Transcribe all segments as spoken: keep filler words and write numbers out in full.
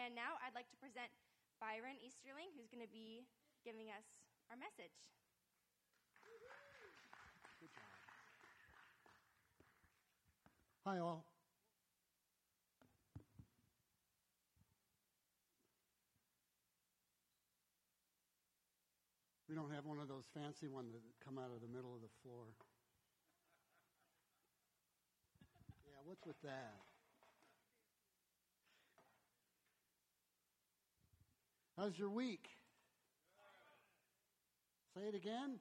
And now I'd like to present Byron Easterling, who's going to be giving us our message. Good job. Hi, all. We don't have one of those fancy ones that come out of the middle of the floor. Yeah, what's with that? How's your week? Say it again.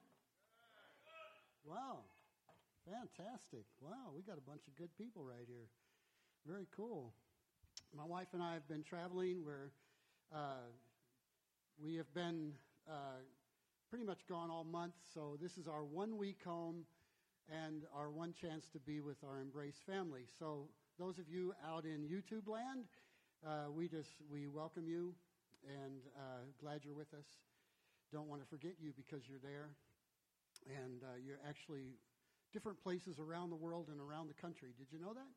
Wow. Fantastic. Wow, we got a bunch of good people right here. Very cool. My wife and I have been traveling. We're, uh, we have been uh, pretty much gone all month, so this is our one week home and our one chance to be with our Embrace family. So those of you out in YouTube land, uh, we just we welcome you and uh, glad you're with us. Don't want to forget you because you're there, and uh, you're actually different places around the world and around the country. Did you know that?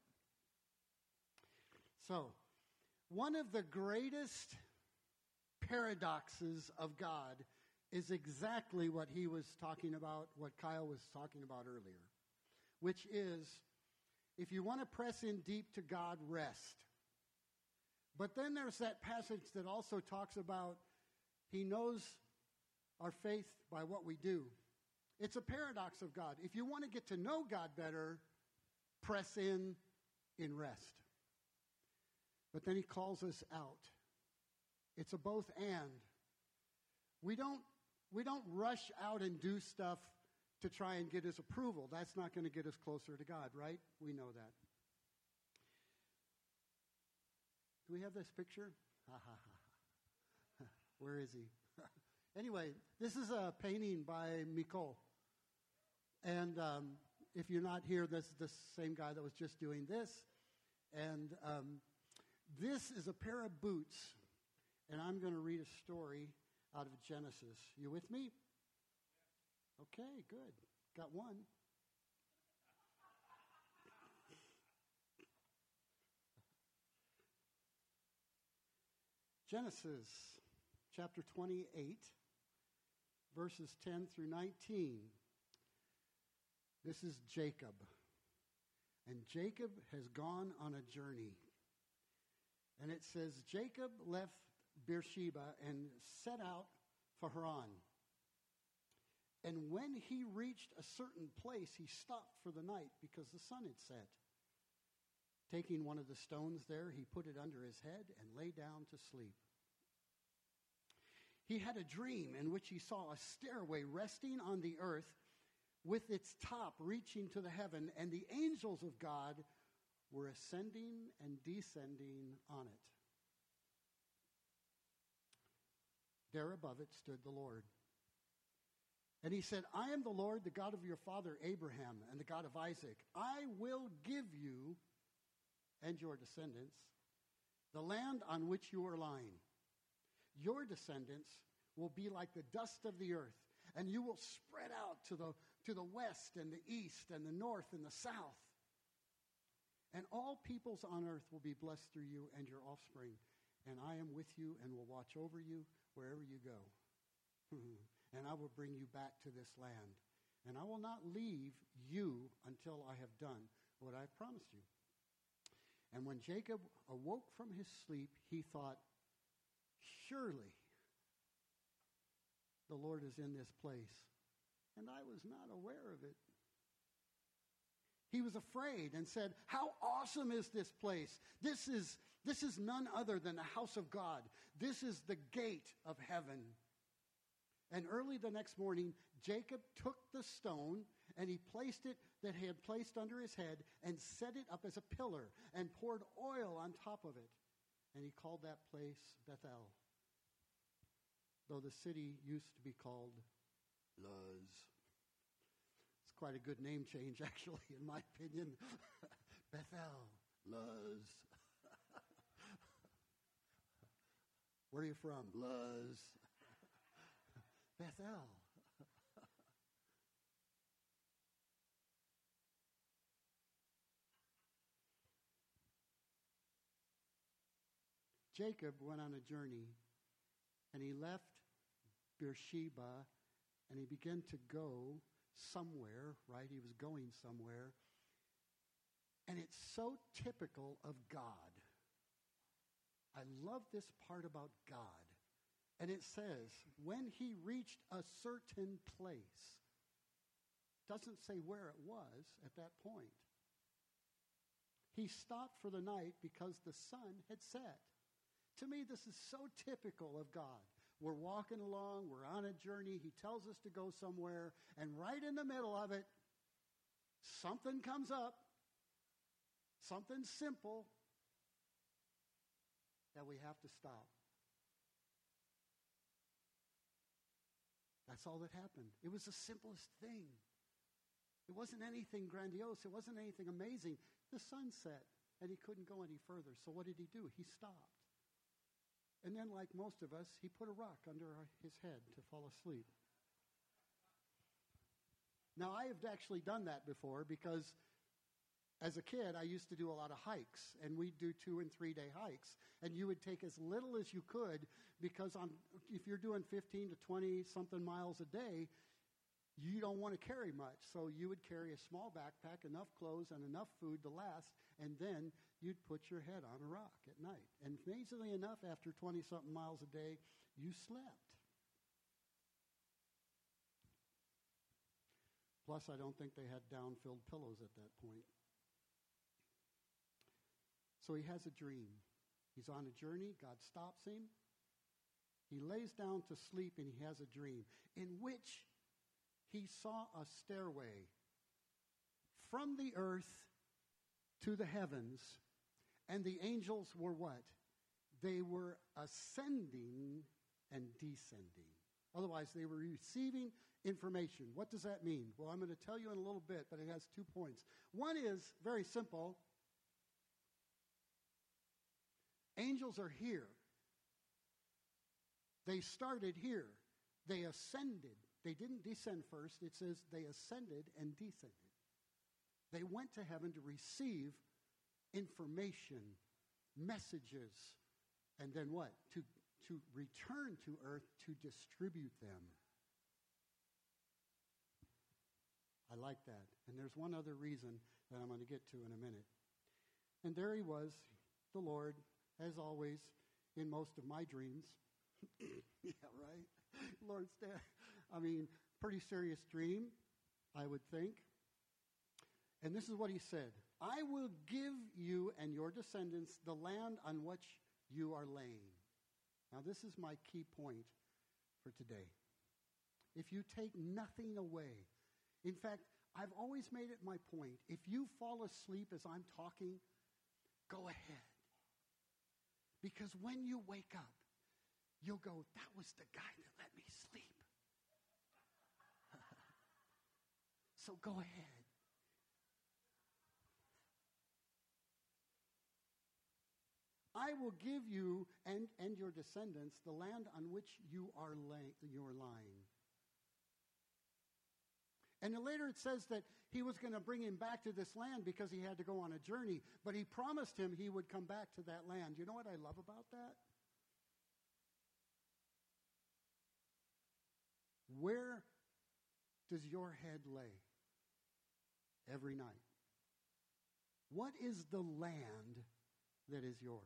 So, one of the greatest paradoxes of God is exactly what he was talking about, what Kyle was talking about earlier, which is, if you want to press in deep to God, rest. But then there's that passage that also talks about he knows our faith by what we do. It's a paradox of God. If you want to get to know God better, press in in rest. But then he calls us out. It's a both and. We don't we don't rush out and do stuff to try and get his approval. That's not going to get us closer to God, right? We know that. Do we have this picture? Ha ha ha. Where is he? Anyway, this is a painting by Miko. And um, if you're not here, this is the same guy that was just doing this. And um, this is a pair of boots. And I'm going to read a story out of Genesis. You with me? Okay, good. Got one. Genesis chapter twenty-eight, verses ten through nineteen. This is Jacob. And Jacob has gone on a journey. And it says, Jacob left Beersheba and set out for Haran. And when he reached a certain place, he stopped for the night because the sun had set. Taking one of the stones there, he put it under his head and lay down to sleep. He had a dream in which he saw a stairway resting on the earth with its top reaching to the heaven, and the angels of God were ascending and descending on it. There above it stood the Lord. And he said, I am the Lord, the God of your father Abraham and the God of Isaac. I will give you and your descendants the land on which you are lying. Your descendants will be like the dust of the earth, and you will spread out to the, to the west and the east and the north and the south. And all peoples on earth will be blessed through you and your offspring. And I am with you and will watch over you wherever you go. And I will bring you back to this land. And I will not leave you until I have done what I have promised you. And when Jacob awoke from his sleep, he thought, surely the Lord is in this place, and I was not aware of it. He was afraid and said, how awesome is this place? This is, this is none other than the house of God. This is the gate of heaven. And early the next morning, Jacob took the stone and he placed it that he had placed under his head and set it up as a pillar and poured oil on top of it. And he called that place Bethel, though the city used to be called Luz. It's quite a good name change, actually, in my opinion. Bethel, Luz. Where are you from? Luz. Bethel. Jacob went on a journey, and he left Beersheba, and he began to go somewhere, right? He was going somewhere. And it's so typical of God. I love this part about God. And it says, when he reached a certain place, doesn't say where it was at that point. He stopped for the night because the sun had set. To me, this is so typical of God. We're walking along, we're on a journey, he tells us to go somewhere, and right in the middle of it, something comes up, something simple, that we have to stop. That's all that happened. It was the simplest thing. It wasn't anything grandiose. It wasn't anything amazing. The sun set, and he couldn't go any further. So what did he do? He stopped. And then, like most of us, he put a rock under his head to fall asleep. Now, I have actually done that before because as a kid, I used to do a lot of hikes, and we'd do two and three day hikes. And you would take as little as you could because on, if you're doing fifteen to twenty something miles a day, you don't want to carry much. So you would carry a small backpack, enough clothes, and enough food to last, and then you'd put your head on a rock at night. And amazingly enough, after twenty-something miles a day, you slept. Plus, I don't think they had down-filled pillows at that point. So he has a dream. He's on a journey. God stops him. He lays down to sleep, and he has a dream in which he saw a stairway from the earth to the heavens, and the angels were what? They were ascending and descending. Otherwise, they were receiving information. What does that mean? Well, I'm going to tell you in a little bit, but it has two points. One is very simple. Angels are here. They started here. They ascended. They didn't descend first. It says they ascended and descended. They went to heaven to receive information, messages, and then what? To, to return to earth to distribute them. I like that. And there's one other reason that I'm going to get to in a minute. And there he was, the Lord, as always, in most of my dreams. Yeah, right? Lord, stand. I mean, pretty serious dream, I would think. And this is what he said. I will give you and your descendants the land on which you are laying. Now, this is my key point for today. If you take nothing away, in fact, I've always made it my point. If you fall asleep as I'm talking, go ahead. Because when you wake up, you'll go, that was the guy that let me sleep. So go ahead. I will give you and, and your descendants the land on which you are lay, you're lying. And then later it says that he was going to bring him back to this land because he had to go on a journey. But he promised him he would come back to that land. You know what I love about that? Where does your head lay every night? What is the land that is yours?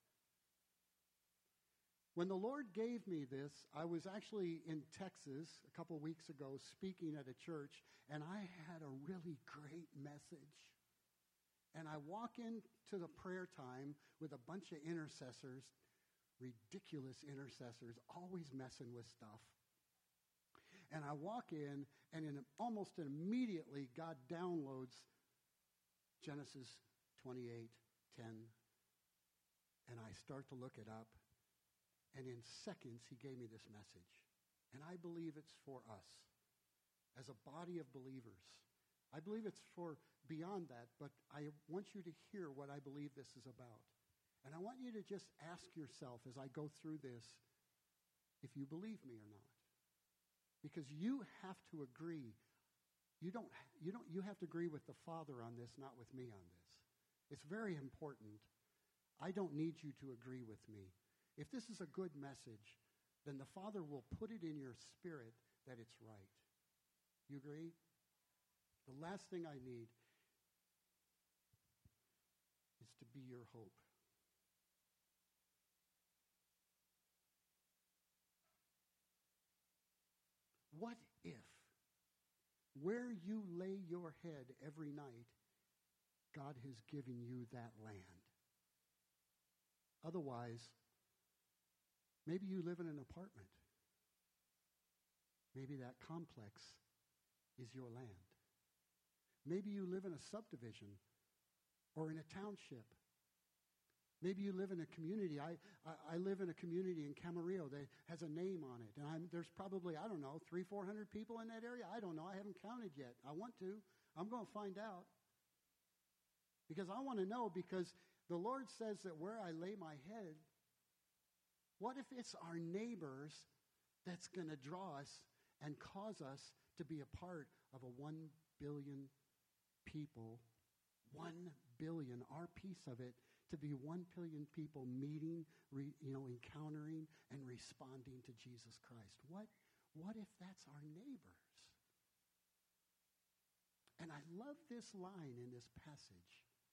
When the Lord gave me this, I was actually in Texas a couple weeks ago speaking at a church, and I had a really great message. And I walk into the prayer time with a bunch of intercessors, ridiculous intercessors, always messing with stuff. And I walk in, and in almost immediately, God downloads Genesis twenty-eight ten, and I start to look it up. And in seconds, he gave me this message. And I believe it's for us as a body of believers. I believe it's for beyond that, but I want you to hear what I believe this is about. And I want you to just ask yourself as I go through this if you believe me or not. Because you have to agree. You don't, you don't, you have to agree with the Father on this, not with me on this. It's very important. I don't need you to agree with me. if this is a good message, then the Father will put it in your spirit that it's right. You agree? The last thing I need is to be your hope. What if, where you lay your head every night, God has given you that land? Otherwise, maybe you live in an apartment. Maybe that complex is your land. Maybe you live in a subdivision or in a township. Maybe you live in a community. I, I, I live in a community in Camarillo that has a name on it. And I'm, there's probably, I don't know, three, four hundred people in that area. I don't know. I haven't counted yet. I want to. I'm going to find out. Because I want to know, because the Lord says that where I lay my head, what if it's our neighbors that's going to draw us and cause us to be a part of a one billion people, one billion, our piece of it, to be one billion people meeting, re, you know, encountering and responding to Jesus Christ? What, what if that's our neighbors? And I love this line in this passage.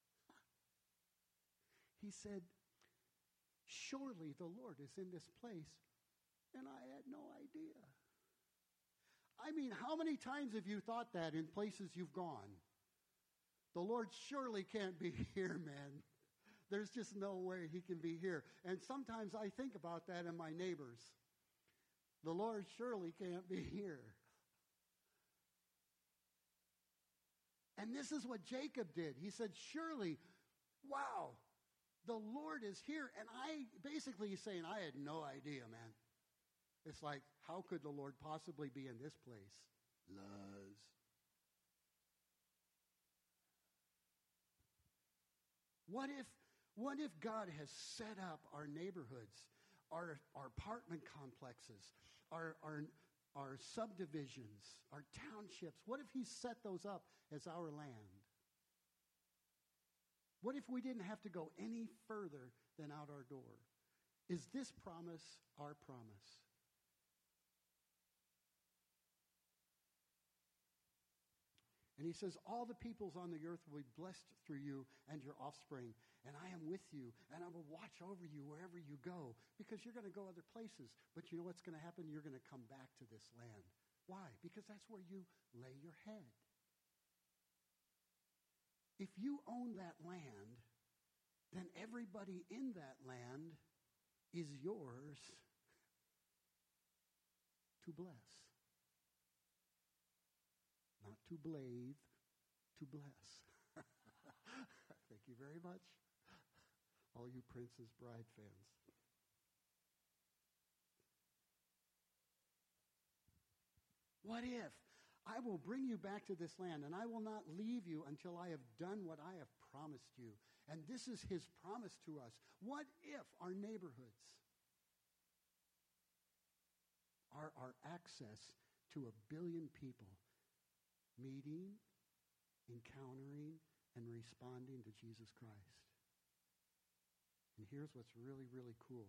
He said, surely the Lord is in this place, and I had no idea. I mean, how many times have you thought that in places you've gone? The Lord surely can't be here, man. There's just no way he can be here. And sometimes I think about that in my neighbors. The Lord surely can't be here. And this is what Jacob did. He said, surely, wow, the Lord is here. And I, basically he's saying, I had no idea, man. It's like, how could the Lord possibly be in this place? Luz. What if, what if God has set up our neighborhoods, our, our apartment complexes, our, our, our subdivisions, our townships? What if he set those up as our land? What if we didn't have to go any further than out our door? Is this promise our promise? And he says, all the peoples on the earth will be blessed through you and your offspring. And I am with you, and I will watch over you wherever you go, because you're going to go other places. But you know what's going to happen? You're going to come back to this land. Why? Because that's where you lay your head. If you own that land, then everybody in that land is yours to bless. Not to blave, to bless. Thank you very much, all you Princess Bride fans. What if I will bring you back to this land, and I will not leave you until I have done what I have promised you? And this is his promise to us. What if our neighborhoods are our access to a billion people meeting, encountering, and responding to Jesus Christ? And here's what's really, really cool.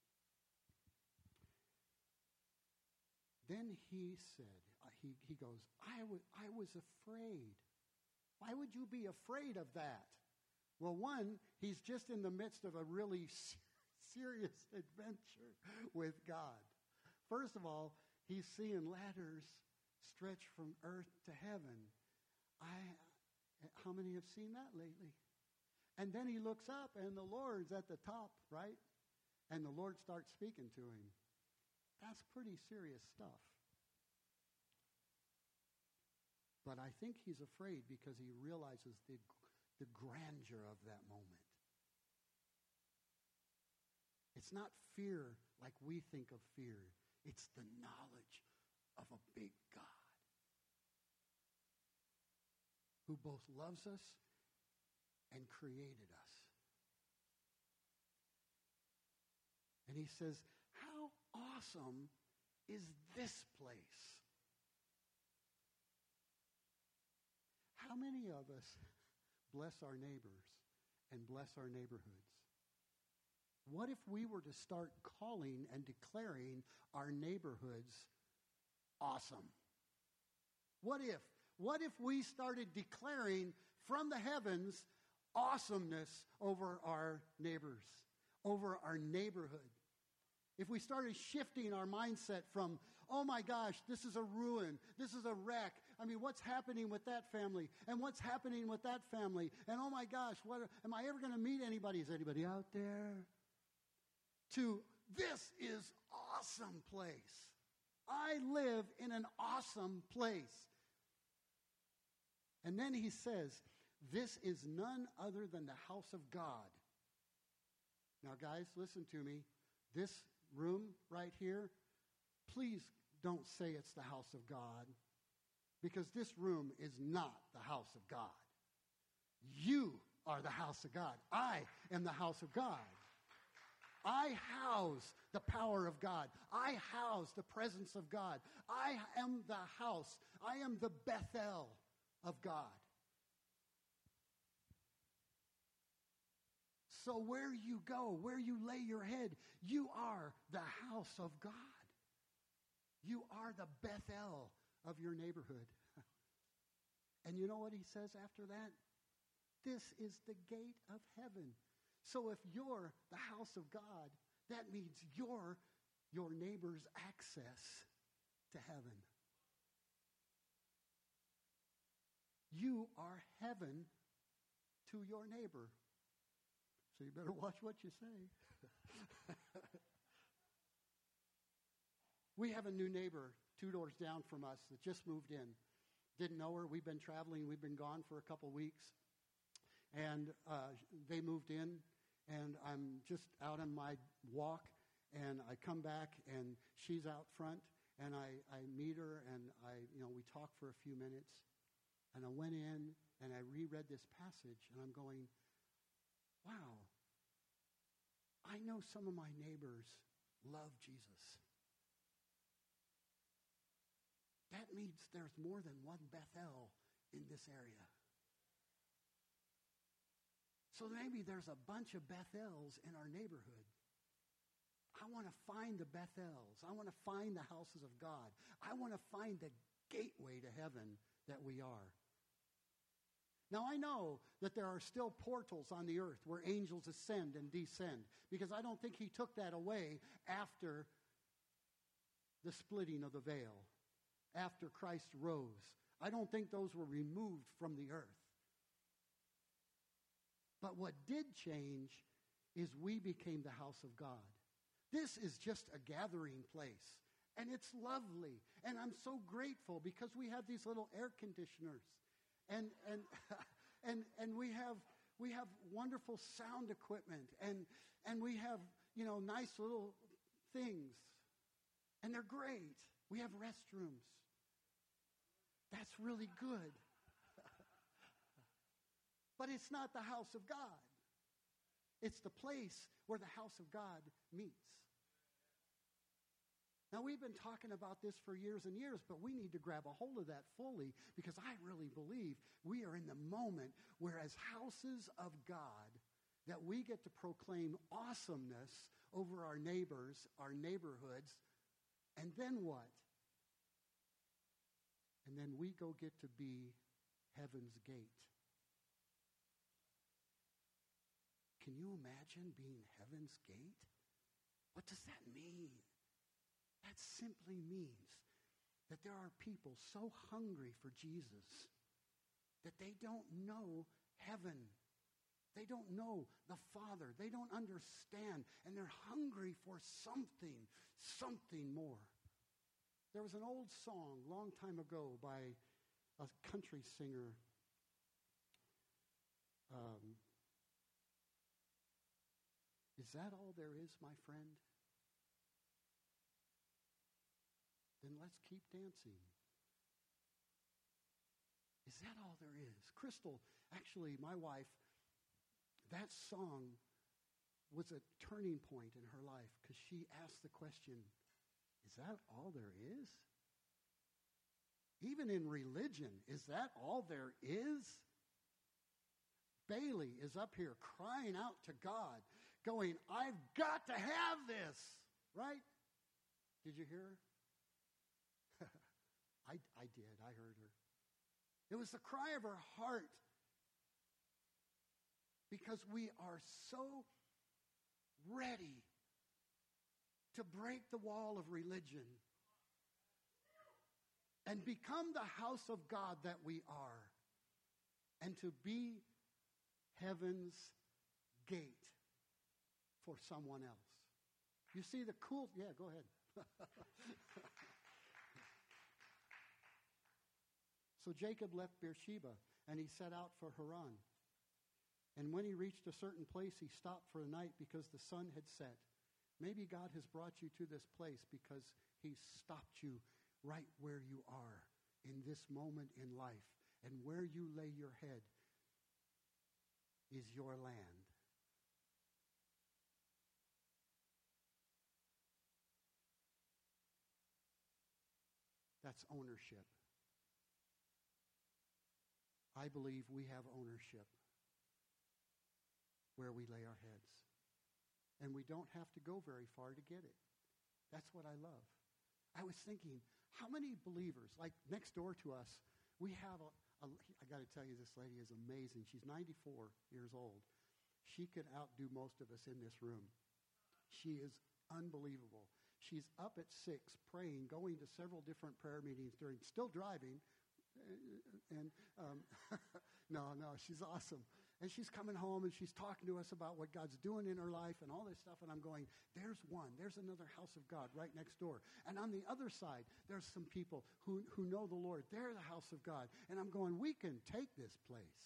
Then he said, uh, he, he goes, I, w- I was afraid. Why would you be afraid of that? Well, one, he's just in the midst of a really serious adventure with God. First of all, he's seeing ladders stretch from earth to heaven. I, how many have seen that lately? And then he looks up, and the Lord's at the top, right? And the Lord starts speaking to him. That's pretty serious stuff. But I think he's afraid because he realizes the, the grandeur of that moment. It's not fear like we think of fear. It's the knowledge of a big God who both loves us and created us. And he says, how awesome is this place? How many of us bless our neighbors and bless our neighborhoods? What if we were to start calling and declaring our neighborhoods awesome? What if? What if we started declaring from the heavens awesomeness over our neighbors, over our neighborhood? If we started shifting our mindset from, oh my gosh, this is a ruin, this is a wreck. I mean, what's happening with that family? And what's happening with that family? And oh my gosh, what, am I ever going to meet anybody? Is anybody out there? To, this is awesome place. I live in an awesome place. And then he says, this is none other than the house of God. Now, guys, listen to me. This room right here, please don't say it's the house of God, because this room is not the house of God. You are the house of God. I am the house of God. I house the power of God. I house the presence of God. I am the house. I am the Bethel of God. So where you go, where you lay your head, you are the house of God. You are the Bethel of your neighborhood. And you know what he says after that? This is the gate of heaven. So if you're the house of God, that means you're your neighbor's access to heaven. You are heaven to your neighbor. So you better watch what you say. We have a new neighbor two doors down from us that just moved in. Didn't know her. We've been traveling. We've been gone for a couple weeks. And uh, they moved in, and I'm just out on my walk, and I come back, and she's out front, and I, I meet her, and I, you know, we talk for a few minutes. And I went in, and I reread this passage, and I'm going, wow, I know some of my neighbors love Jesus. That means there's more than one Bethel in this area. So maybe there's a bunch of Bethels in our neighborhood. I want to find the Bethels. I want to find the houses of God. I want to find the gateway to heaven that we are. Now, I know that there are still portals on the earth where angels ascend and descend, because I don't think he took that away after the splitting of the veil, after Christ rose. I don't think those were removed from the earth. But what did change is we became the house of God. This is just a gathering place, and it's lovely, and I'm so grateful because we have these little air conditioners. And and and and we have we have wonderful sound equipment, and and we have, you know, nice little things, and they're great. We have restrooms. That's really good. But it's not the house of God. It's the place where the house of God meets. Now, we've been talking about this for years and years, but we need to grab a hold of that fully, because I really believe we are in the moment where, as houses of God, that we get to proclaim awesomeness over our neighbors, our neighborhoods, and then what? And then we go get to be heaven's gate. Can you imagine being heaven's gate? What does that mean? That simply means that there are people so hungry for Jesus that they don't know heaven. They don't know the Father. They don't understand, and they're hungry for something, something more. There was an old song a long time ago by a country singer. Um, is that all there is, my friend? Then let's keep dancing. Is that all there is? Crystal, actually, my wife, that song was a turning point in her life, because she asked the question, is that all there is? Even in religion, is that all there is? Bailey is up here crying out to God, going, I've got to have this, right? Did you hear her? I, I did. I heard her. It was the cry of her heart because we are so ready to break the wall of religion and become the house of God that we are and to be heaven's gate for someone else. You see the cool, yeah, go ahead. So Jacob left Beersheba, and he set out for Haran. And when he reached a certain place, he stopped for the night because the sun had set. Maybe God has brought you to this place because he's stopped you right where you are in this moment in life. And where you lay your head is your land. That's ownership. I believe we have ownership where we lay our heads. And we don't have to go very far to get it. That's what I love. I was thinking, how many believers, like next door to us, we have a, a I got to tell you, this lady is amazing. She's ninety-four years old. She could outdo most of us in this room. She is unbelievable. She's up at six praying, going to several different prayer meetings during, still driving. And um, no, no, she's awesome. And she's coming home and she's talking to us about what God's doing in her life and all this stuff. And I'm going, there's one. There's another house of God right next door. And on the other side, there's some people who, who know the Lord. They're the house of God. And I'm going, we can take this place.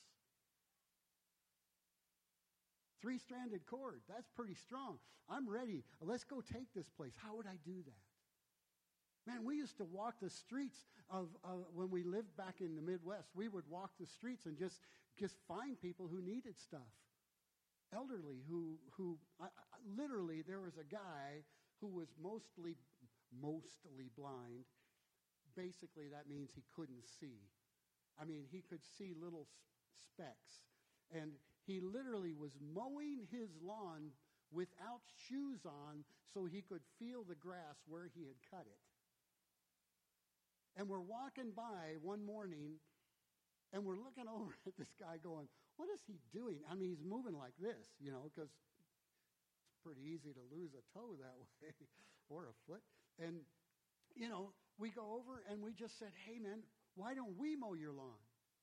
Three-stranded cord. That's pretty strong. I'm ready. Let's go take this place. How would I do that? Man, we used to walk the streets of, of when we lived back in the Midwest. We would walk the streets and just, just find people who needed stuff. Elderly who, who I, I, literally, there was a guy who was mostly, mostly blind. Basically, that means he couldn't see. I mean, he could see little specks. And he literally was mowing his lawn without shoes on so he could feel the grass where he had cut it. And we're walking by one morning, and we're looking over at this guy going, what is he doing? I mean, he's moving like this, you know, because it's pretty easy to lose a toe that way or a foot. And, you know, we go over and we just said, hey, man, why don't we mow your lawn?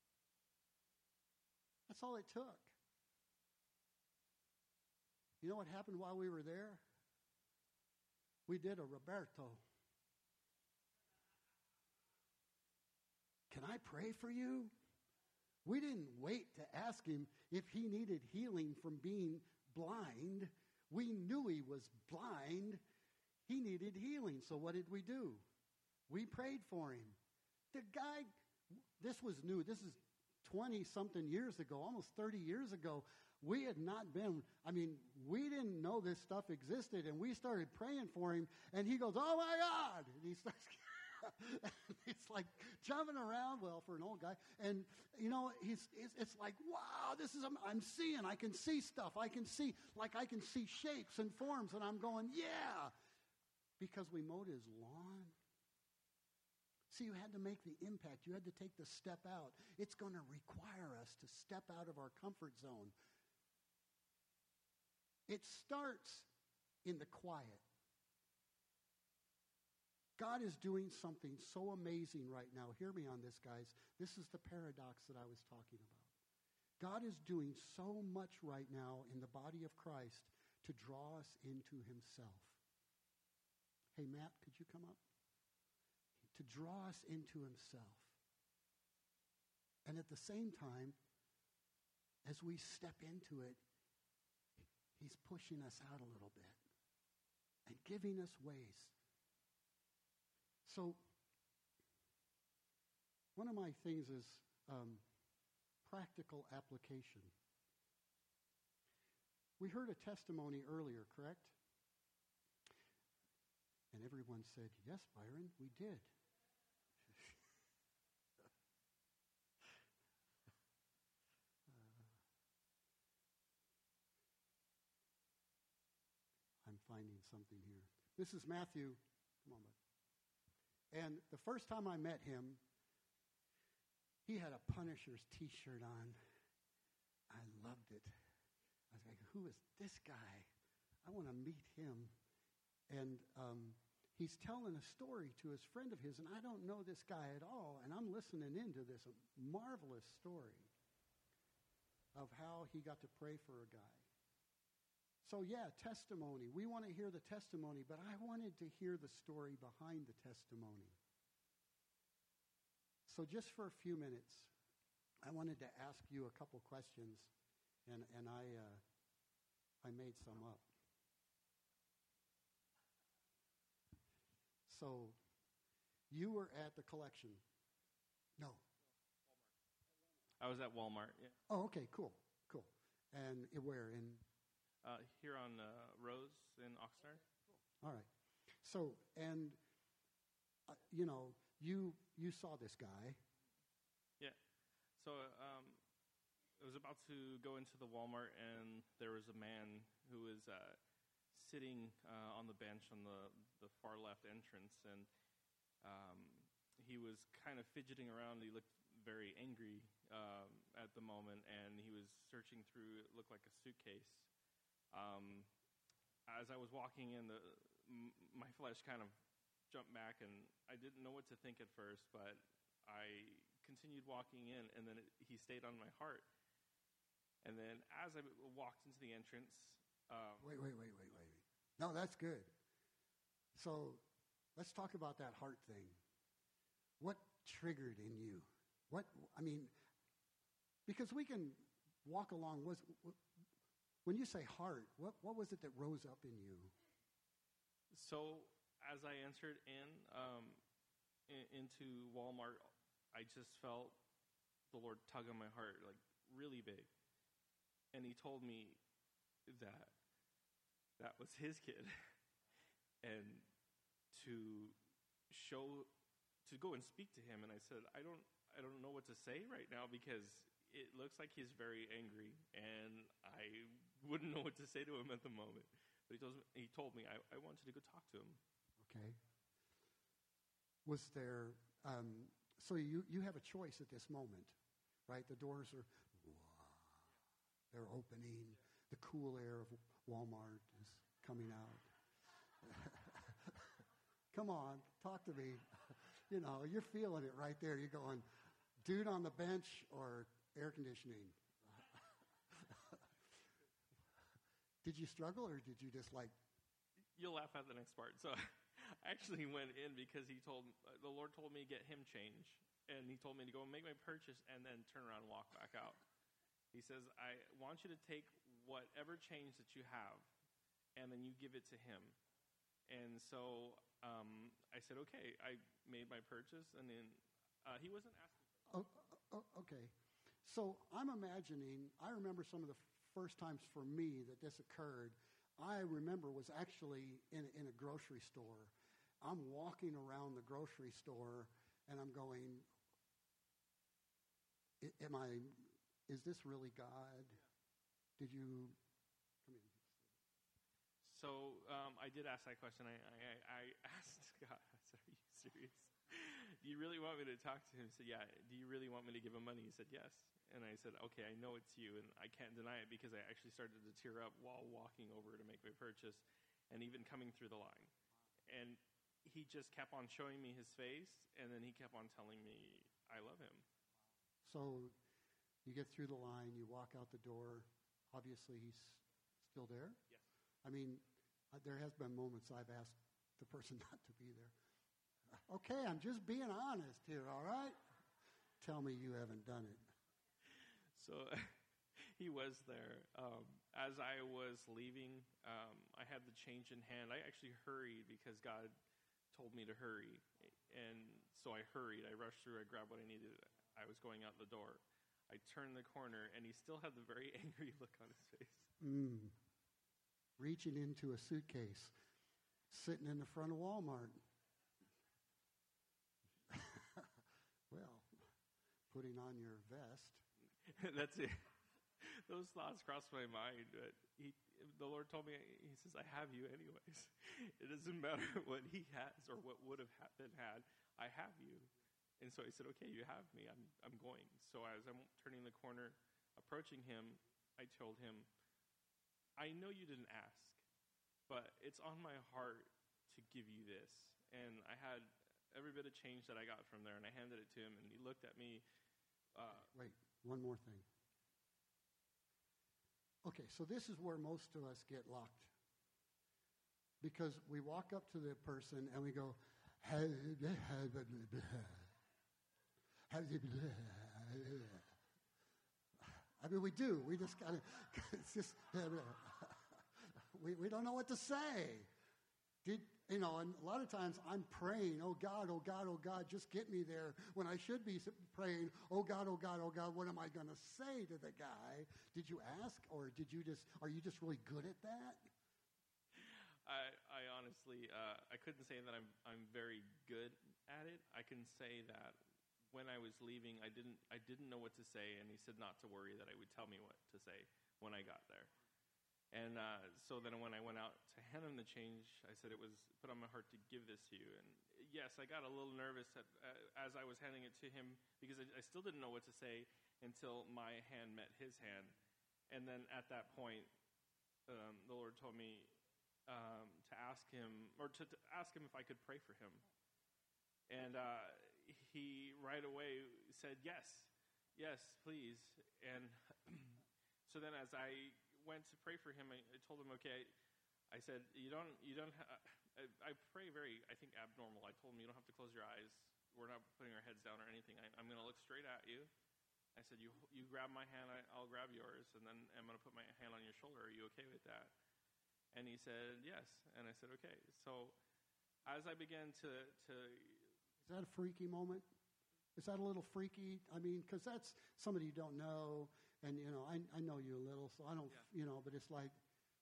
That's all it took. You know what happened while we were there? We did a Roberto. Can I pray for you? We didn't wait to ask him if he needed healing from being blind. We knew he was blind. He needed healing. So what did we do? We prayed for him. The guy, this was new. This is twenty-something years ago, almost thirty years ago. We had not been, I mean, we didn't know this stuff existed, and we started praying for him, and he goes, oh, my God. And he starts, it's like jumping around, well, for an old guy. And, you know, he's, it's, it's like, wow, this is, I'm seeing, I can see stuff. I can see, like I can see shapes and forms, and I'm going, yeah, because we mowed his lawn. See, you had to make the impact. You had to take the step out. It's going to require us to step out of our comfort zone. It starts in the quiet. God is doing something so amazing right now. Hear me on this, guys. This is the paradox that I was talking about. God is doing so much right now in the body of Christ to draw us into himself. Hey, Matt, could you come up? To draw us into himself. And at the same time, as we step into it, he's pushing us out a little bit and giving us ways. So, one of my things is um, practical application. We heard a testimony earlier, correct? And everyone said, yes, Byron, we did. finding something here. This is Matthew. Come on, bud. And the first time I met him, he had a Punisher's T-shirt on. I loved it. I was like, who is this guy? I want to meet him. And um, he's telling a story to his friend of his, and I don't know this guy at all, and I'm listening into this marvelous story of how he got to pray for a guy. So yeah, testimony. We want to hear the testimony, but I wanted to hear the story behind the testimony. So just for a few minutes, I wanted to ask you a couple questions, and, and I, uh, I made some up. So you were at the collection? No. I was at Walmart. Yeah. Oh, okay, cool, cool. And where? In? Uh, here on uh, Rose in Oxnard. All right. So, and, uh, you know, you you saw this guy. Yeah. So um, I was about to go into the Walmart, and there was a man who was uh, sitting uh, on the bench on the, the far left entrance, and um, he was kind of fidgeting around. He looked very angry um, at the moment, and he was searching through, it looked like a suitcase. Um, as I was walking in, the, m- my flesh kind of jumped back, and I didn't know what to think at first, but I continued walking in, and then it, he stayed on my heart. And then as I walked into the entrance... Um, wait, wait, wait, wait, wait. No, that's good. So let's talk about that heart thing. What triggered in you? What, I mean, because we can walk along... Was, When you say heart, what, what was it that rose up in you? So as I entered in, um, in into Walmart, I just felt the Lord tug on my heart, like really big. And he told me that that was his kid. And to show, to go and speak to him. And I said, I don't, I don't know what to say right now because it looks like he's very angry, and I wouldn't know what to say to him at the moment. But he told me, he told me I, I wanted to go talk to him. Okay. Was there, um, so you, you have a choice at this moment, right? The doors are, they're opening. The cool air of Walmart is coming out. Come on, talk to me. You know, you're feeling it right there. You're going, dude on the bench or air conditioning. Did you struggle, or did you just like... You'll laugh at the next part. So I actually went in because he told, uh, the Lord told me to get him change. And he told me to go and make my purchase and then turn around and walk back out. He says, I want you to take whatever change that you have, and then you give it to him. And so um, I said, okay. I made my purchase, and then uh, he wasn't asking for it. Oh, oh, okay. So I'm imagining, I remember some of the first times for me that this occurred, I remember was actually in, in a grocery store. I'm walking around the grocery store, and I'm going, am I, is this really God? Did you, come in. So um, I did ask that question. I, I, I asked God, are you serious? Do you really want me to talk to him? He said, yeah. Do you really want me to give him money? He said, yes. And I said, okay, I know it's you, and I can't deny it because I actually started to tear up while walking over to make my purchase and even coming through the line. And he just kept on showing me his face, and then he kept on telling me, I love him. So you get through the line, you walk out the door. Obviously, he's still there? Yes. I mean, uh, there has been moments I've asked the person not to be there. Okay, I'm just being honest here, all right? Tell me you haven't done it. So he was there. Um, as I was leaving, um, I had the change in hand. I actually hurried because God told me to hurry. And so I hurried. I rushed through. I grabbed what I needed. I was going out the door. I turned the corner, and he still had the very angry look on his face. Mm. Reaching into a suitcase, sitting in the front of Walmart. Well, putting on your vest. That's it. those thoughts crossed my mind. But he, the Lord told me, he says, I have you anyways. It doesn't matter what he has or what would have ha- been had. I have you. And so he said, okay, you have me. I'm, I'm going. So as I'm turning the corner, approaching him, I told him, I know you didn't ask, but it's on my heart to give you this. And I had every bit of change that I got from there, and I handed it to him, and he looked at me. Uh, Wait, one more thing. Okay, so this is where most of us get locked. Because we walk up to the person and we go, I mean, we do. We just kind of, it's just, we, we don't know what to say. Did, you know, and a lot of times I'm praying, oh God, oh God, oh God, just get me there, when I should be praying, oh God, oh God, oh God, what am I going to say to the guy? Did you ask, or did you just, are you just really good at that? I, I honestly, uh, I couldn't say that I'm I'm very good at it. I can say that when I was leaving, I didn't I didn't know what to say, and he said not to worry, that I would tell me what to say when I got there. And uh, so then when I went out to hand him the change, I said it was put on my heart to give this to you. And yes, I got a little nervous at, uh, as I was handing it to him, because I, I still didn't know what to say until my hand met his hand. And then at that point, um, the Lord told me, Um, to ask him, or to, to ask him if I could pray for him. And uh, he right away said, yes, yes, please. And so then as I went to pray for him, I, I told him, okay, I said, you don't, you don't, ha- I, I pray very, I think, abnormal. I told him, you don't have to close your eyes. We're not putting our heads down or anything. I, I'm going to look straight at you. I said, you, you grab my hand, I, I'll grab yours, and then I'm going to put my hand on your shoulder. Are you okay with that? And he said, yes. And I said, okay. So as I began to, to... Is that a freaky moment? Is that a little freaky? I mean, because that's somebody you don't know. And, you know, I, I know you a little, so I don't, yeah. you know, but it's like...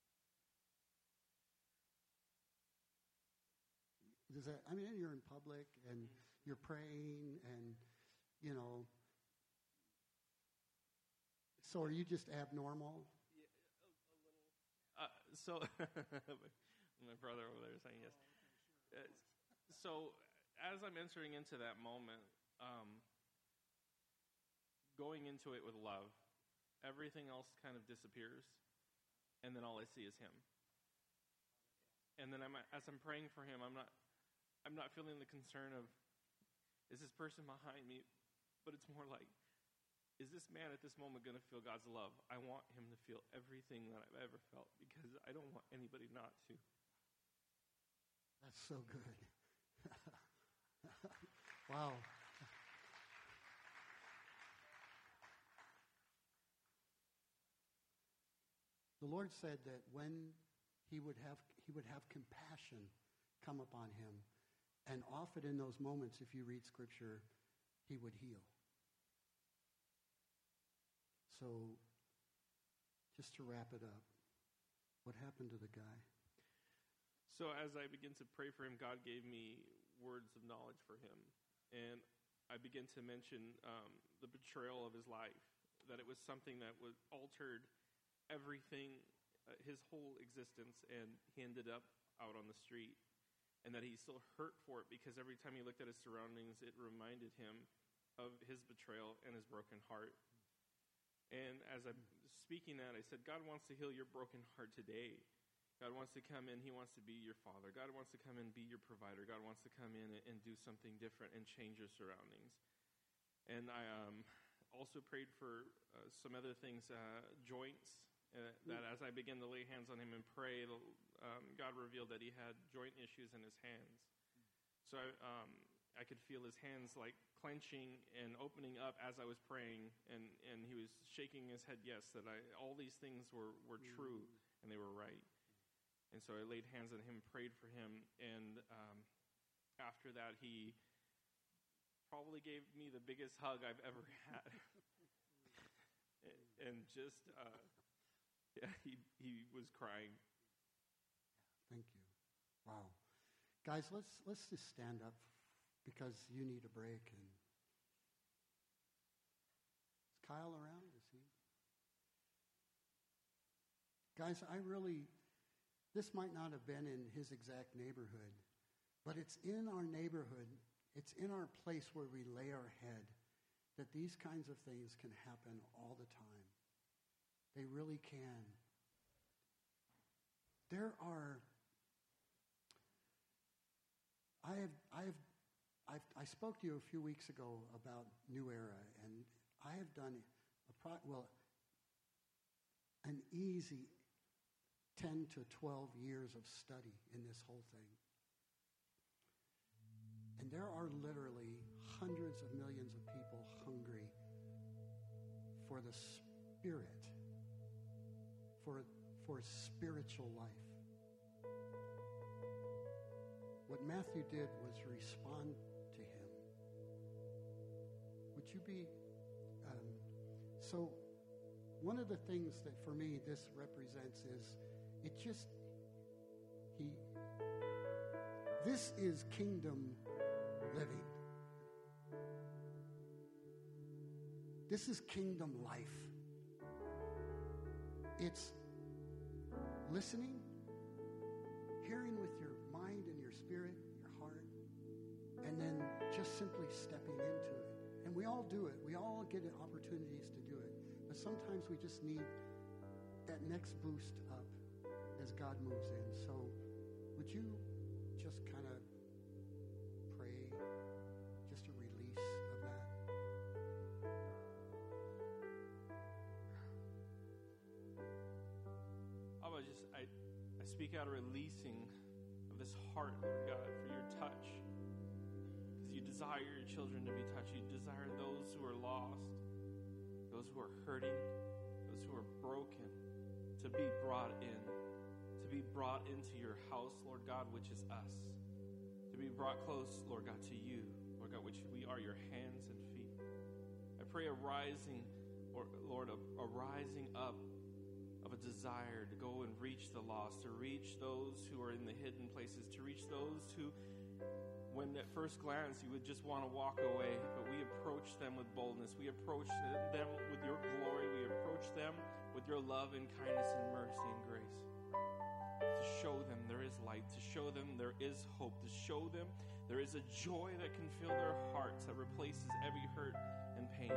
Does that, I mean, you're in public and mm-hmm. you're praying and, you know... So are you just abnormal? Uh, so, my brother over there is saying yes. Uh, so, as I'm entering into that moment, um, going into it with love, everything else kind of disappears, and then all I see is him. And then I'm, as I'm praying for him, I'm not, I'm not feeling the concern of, is this person behind me? But it's more like, is this man at this moment going to feel God's love? I want him to feel everything that I've ever felt, because I don't want anybody not to. That's so good. Wow. The Lord said that when he would have he would have compassion come upon him, and often in those moments, if you read Scripture, he would heal. So, just to wrap it up, what happened to the guy? So as I began to pray for him, God gave me words of knowledge for him. And I began to mention um, the betrayal of his life, that it was something that was altered everything, uh, his whole existence, and he ended up out on the street. And that he still hurt for it, because every time he looked at his surroundings, it reminded him of his betrayal and his broken heart. And as I'm speaking that, I said, God wants to heal your broken heart today. God wants to come in. He wants to be your father. God wants to come in and be your provider. God wants to come in and, and do something different and change your surroundings. And I um, also prayed for uh, some other things, uh, joints, uh, that as I began to lay hands on him and pray, um, God revealed that he had joint issues in his hands. So I, um, I could feel his hands like clenching and opening up as I was praying, and, and he was shaking his head, yes, that I, all these things were, were true, and they were right. And so I laid hands on him, prayed for him, and um, after that, he probably gave me the biggest hug I've ever had. And just, uh, yeah, he, he was crying. Thank you. Wow. Guys, let's let's just stand up, because you need a break. And is Kyle around? Is he? Guys, I really, this might not have been in his exact neighborhood, but it's in our neighborhood, it's in our place where we lay our head that these kinds of things can happen all the time. They really can. There are, I have, I have, I've, I spoke to you a few weeks ago about New Era, and I have done a pro, well, an easy ten to twelve years of study in this whole thing. And there are literally hundreds of millions of people hungry for the Spirit, for, for spiritual life. What Matthew did was respond to him. Would you be... Um, so one of the things that for me this represents is it just... he. This is kingdom living. This is kingdom life. It's listening, hearing with your mind and your spirit, your heart, and then just simply stepping into it. And we all do it. We all get opportunities to do it. But sometimes we just need that next boost up as God moves in. So would you just kind of pray just a release of that? Abba, just I, I speak out a releasing of this heart, Lord God, for your touch. Because you desire your children to be touched. You desire those who are lost, those who are hurting, those who are broken, to be brought in, to be brought into your house, Lord God, which is us. To be brought close, Lord God, to you, Lord God, which we are your hands and feet. I pray a rising, or Lord, a, a rising up of a desire to go and reach the lost, to reach those who are in the hidden places, to reach those who, when at first glance you would just want to walk away, but we approach them with boldness. We approach them with your glory. We approach them with your love and kindness and mercy and grace. To show them there is light, to show them there is hope, to show them there is a joy that can fill their hearts that replaces every hurt and pain.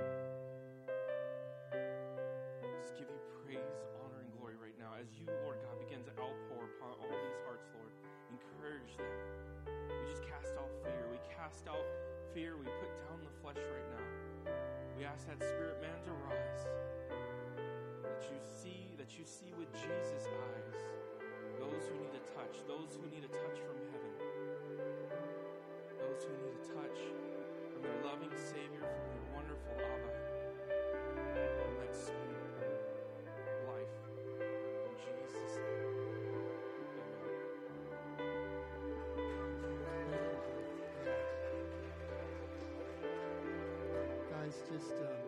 Just give you praise, honor, and glory right now as you, Lord God, begin to outpour upon all these hearts, Lord. Encourage them. We just cast out fear. We cast out fear. We put down the flesh right now. We ask that spirit man to rise. That you see, that you see with Jesus' eyes. Those who need a touch, those who need a touch from heaven, those who need a touch from their loving Savior, from their wonderful Abba, from that Spirit of life. In Jesus' name, amen. Guys, just... Um,